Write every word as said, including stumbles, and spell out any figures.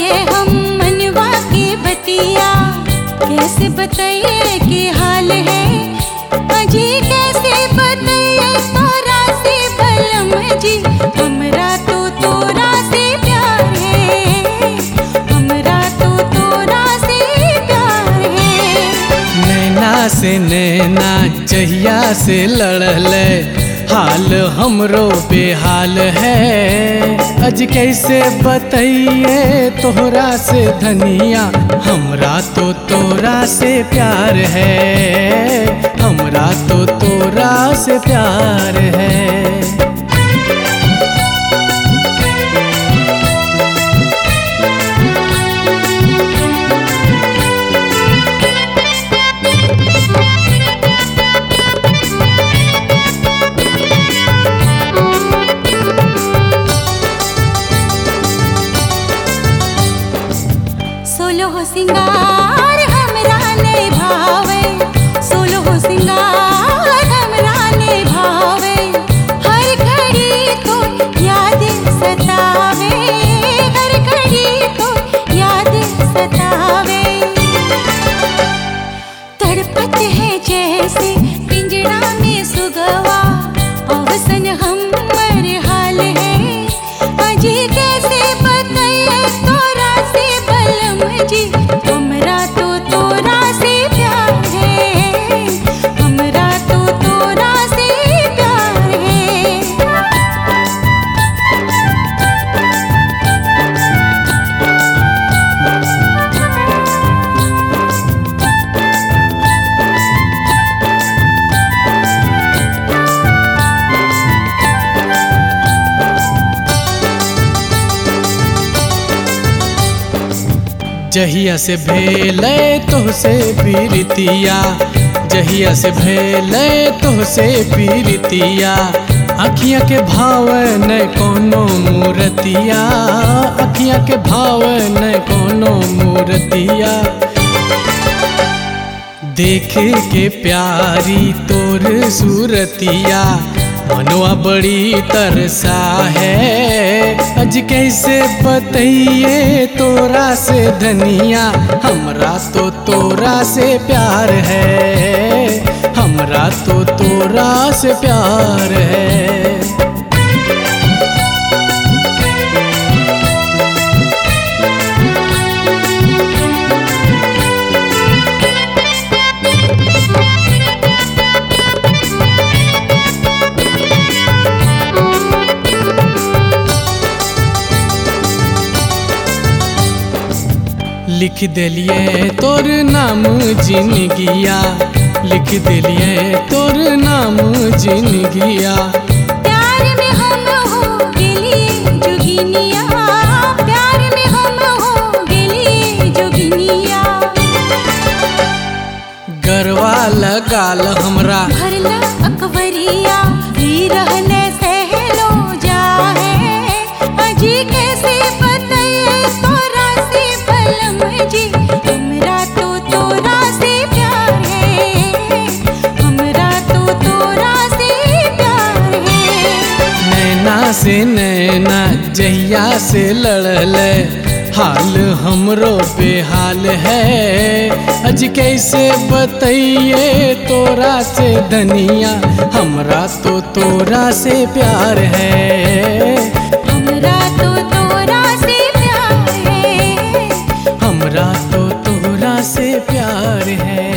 हम मनवा के बतिया, कैसे बताइए के हाल है अजी, कैसे बताइए तोरा से बलम जी। हमरा तो तोरा से प्यार है, हमरा तो तोरा से प्यार है। नैना से नैना जहिया से लड़ल, हाल हमरो बेहाल है। अज कैसे बताइए तोहरा से धनिया, हमरा तो तोरा से प्यार है, हमरा तो तोरा से प्यार है। सोलो हो सिंगार हमरा नहीं भावे, सोलो हो सिंगार हमरा नहीं भावे। हर घड़ी तो याद सतावे, हर घड़ी तो याद सतावे। तड़पत है जैसे पिंजड़ा में सुगवा, अवसन हमर हाल है अजी, कैसे बताइए तोरा से बलम जी। हमरा तो तोरा से प्यार है, हमरा तो तोरा से प्यार है। जहिया से भेले तोहसे पीरितिया, जहिया से भेले तोहसे पीरितिया। अखियाँ के भाव न कोनो मूर्तिया, अखियाँ के भाव न कोनो मूर्तिया। देख के प्यारी तोर सूरतिया, मनवा बड़ी तरसा है। अज कैसे बताइए तोरा से धनिया, हमरा तो तोरा से प्यार है, हमरा तो तोरा से प्यार है। लिख दिलिए तोर नाम जिनगिया, लिख दिलिए तोर नाम जिनगिया। प्यार में हम हो गेली जोगिनिया, प्यार में हम हो गेली जोगिनिया। गरवा लगाल हमरा भरला अकबरिया, ही रहने सहलो जाए अजी, कैसे बताइए तोरा से बलम जी। हमरा तो तोरा से प्यार है, हमरा तो तोरा से प्यार है। नैना से नैना जहिया से लड़ल, हाल हमरो बेहाल है। अज कैसे बताइए तोरा से धनिया, हमरा तो तोरा से प्यार है, हमरा तो तोरा से प्यार है, हमरा तो तोरा से प्यार है।